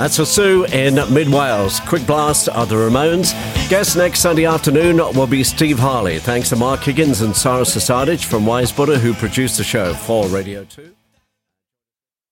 That's for Sue in mid-Wales. Quick Blast are the Ramones. Guest next Sunday afternoon will be Steve Harley. Thanks to Mark Higgins and Sarah Sasadic from Wise Buddha who produced the show for Radio 2.